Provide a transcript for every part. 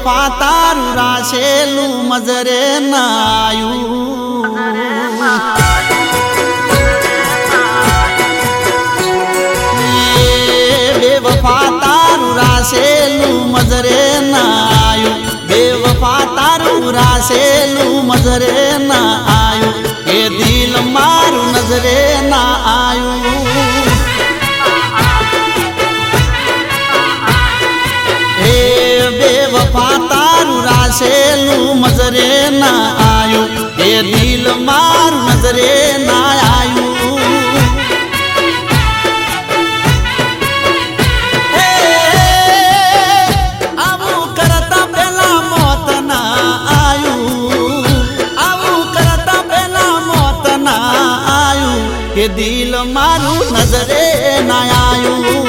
બેવફા તારું રાશેલું મજરે નાયું બેવફા તારું રાશેલું મજરે નાયું બેવફા તારું રાશેલું મજરે ના આયું એ દિલ મારું નજરે ના આયું એ બેવફા તારું રાશેલું મજરે ના આયું એ દિલ મારું નજરે ના આયું કે દિલ મારું નજરે ના આયું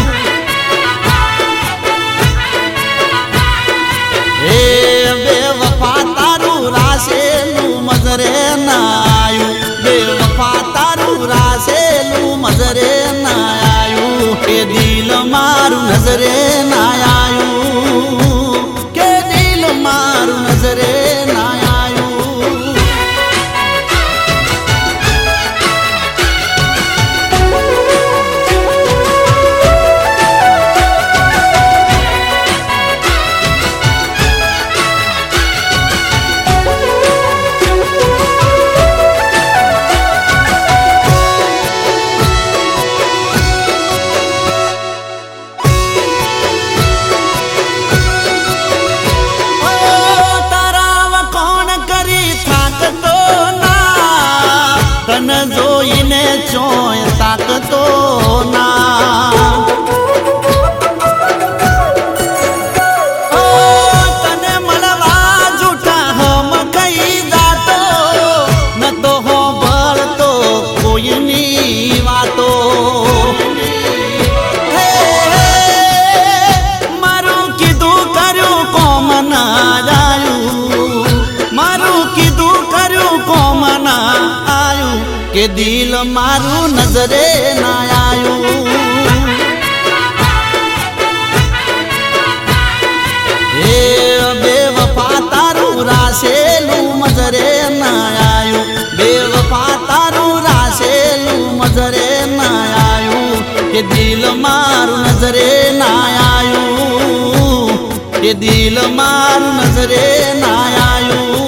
હે બેવફા તારું રાશેલું મજરે ના આયું બેવફા તારું રાશેલું મજરે ના આયું કે દિલ મારું નજરે ના આયું કે દિલ મારું નજરે ના આયું જોઈને ચોય તાકતો ના તને મળવા જૂઠા હમ કઈ જાતો ન તો હો ભળતો કોઈની વાતો મારું કીધું કર્યું કોમ ના જાયું મારું કીધું કર્યું કોમ ના કે દિલ મારું નજરે ના આયું હે બેવફા તારું રાશેલું મજરે ના આયું બેવફા તારું રાશેલું મજરે ના આયું કે દિલ મારું નજરે ના આયું કે દિલ મારું નજરે ના આયું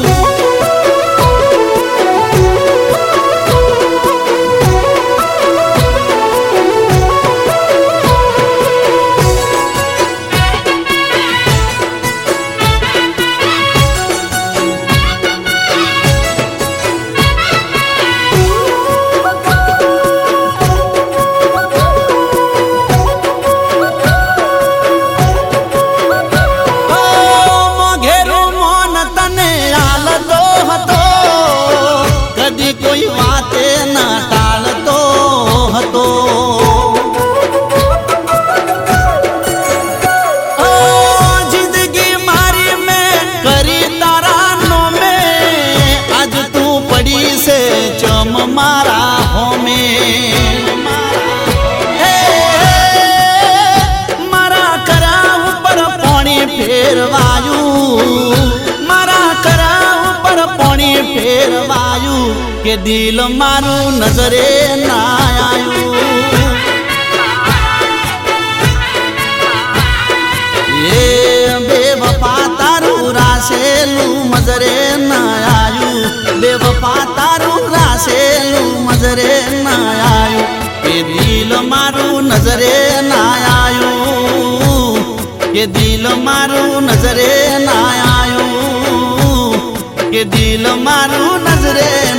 કોઈ વાતે ના ટાળતો હતો જિંદગી મારી મેં કરી તારા નોમે આજ તું પડી છે ચમ મારા હોમે મારા કરા ઉપર પાણી ફેરવાયું મારા કરા ઉપર પાણી ફેરવાયું કે દિલ મારું નજરે ના આયું એ બેવફા તારું રાશેલું મજરે ના આયું બેવફા તારું રાશેલું મજરે ના આયું કે દિલ મારું નજરે ના આયું કે દિલ મારું નજરે ના આયું કે દિલ મારું નજરે